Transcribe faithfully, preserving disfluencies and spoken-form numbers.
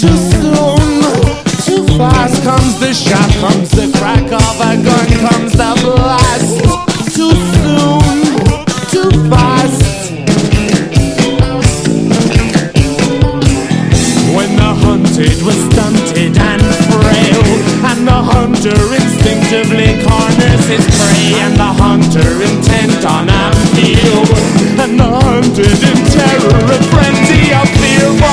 Too soon, too fast comes the shot, comes the crack of a gun, comes the blast. Too soon, too fast. When the hunted was stunted and frail, and the hunter instinctively corners his prey, and the hunter intent on a meal, and the hunted in terror, a frenzy of fear.